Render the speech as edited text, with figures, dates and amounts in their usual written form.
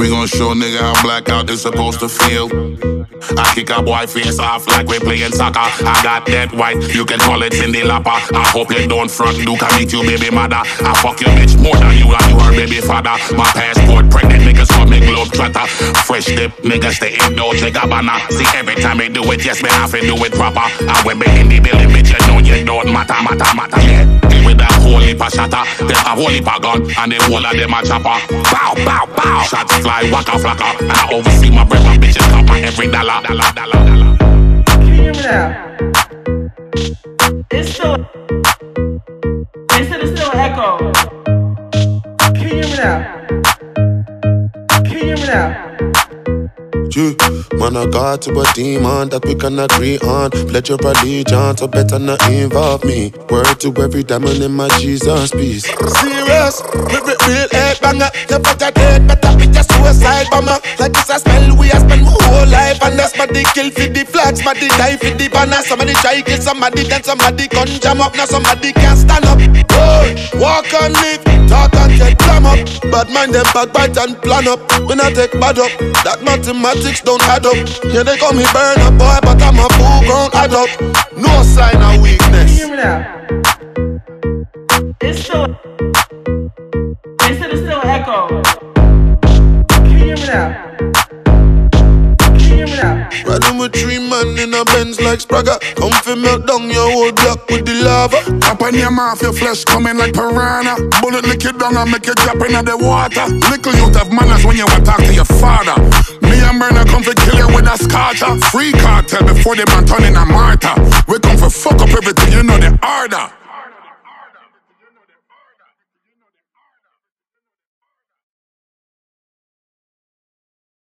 We gon' show nigga how blackout is supposed to feel. I kick a boy face off like we playing soccer. I got that white, you can call it Cindy Lapper. I hope you don't front, Duke, I meet you baby mother. I fuck your bitch more than you and you her baby father. My passport pregnant niggas call me globe trotter. Fresh dip niggas they ain't no Gabbana. See every time they do it, yes me have to do it proper. I went back in the building, bitch you know you don't matter, yeah. With that whole heap of shatter, them a whole heap of gun, and the whole of them a chopper. Bow, bow, bow. Shots fly, waka flocka, and I oversee my breath, my bitches copper every dollar. Can you hear me now? It's still. They said it's still an echo. Can you hear me now? Can you hear me now? Man, I got to a demon that we can agree on. Pledge your allegiance, so better not involve me. Word to every diamond in my Jesus piece. Serious, real head banger. You better dead, better be a suicide bomber. Like this a smell, we a spend my whole life. And that's somebody kill for the flags, somebody die for the banner. Somebody try kill somebody, then somebody gun jam up. Now somebody can't stand up. Oh, walk and live, talk and get clam up. Bad mind them backbite and plan up. When I take bad up, that mathematics don't add up. Yeah, they call me burn up boy, but I'm a full grown adult. No sign of weakness. Can you hear me now? It's still. They said it's still an echo. Can you hear me now? Can you hear me now? Riding with 3 men in a Benz like Spragga. Come fi melt down your whole block with the lava. Up on your mouth, your flesh coming like piranha. Bullet lick you down and make you drop into the water. Little youth have manners when you want to talk to your father. Me and Myrna come to kill you with a scorcher. Free cartel before they man turn in a martyr. We come for fuck up everything, you know the order.